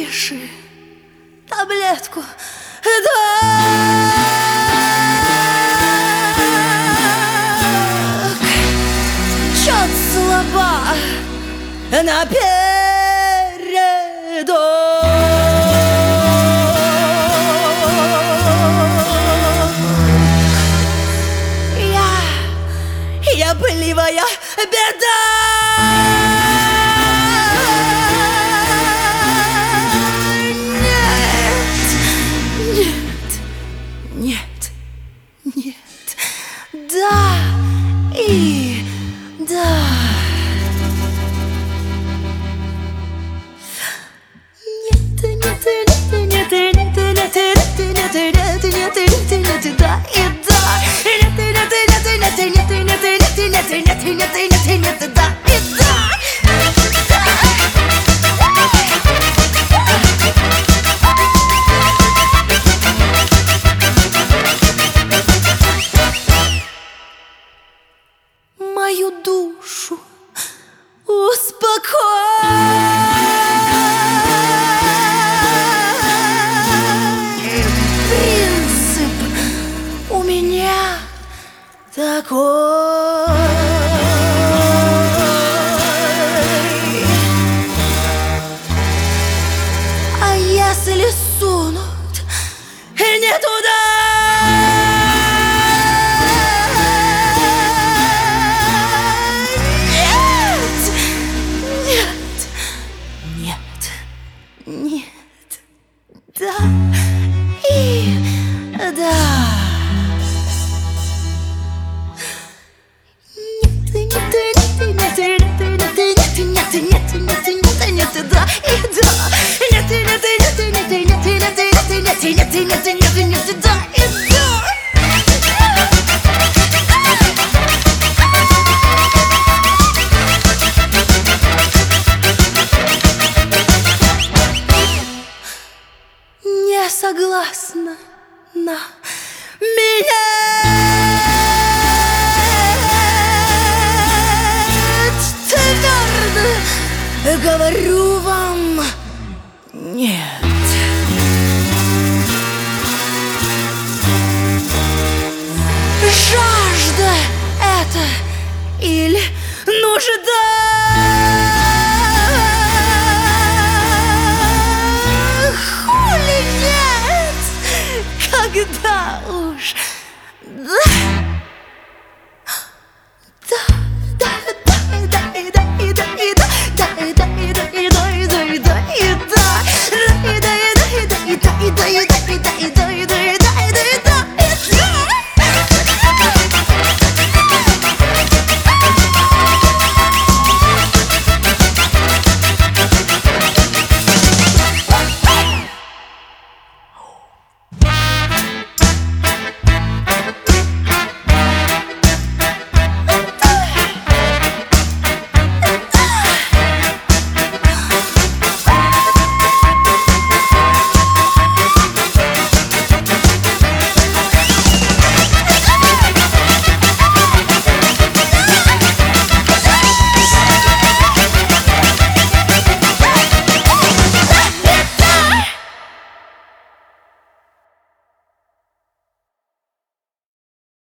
Выпиши таблетку, так. Чё-то слаба напередок. Я пылевая беда. Нет, да и да. Нет, да и да. Да и да. Мою душу успокой. Принцип у меня такой. А если сунут не туда? Нет, да и да. Нет, да и да. Да и да. Не согласна на меня. Твердо говорю вам нет. Жажда это или нужда? Когда уж